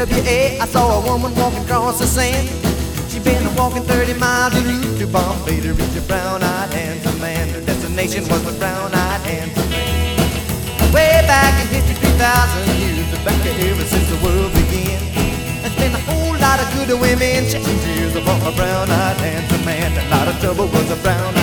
I saw a woman walking across the sand. She'd been walking 30 miles to Bombay to reach a brown-eyed handsome man. Her destination was the brown-eyed handsome man. Way back in history, 3,000 years back, ever since the world began. There's been a whole lot of good women shedding tears upon a brown-eyed handsome man. A lot of trouble was a brown-eyed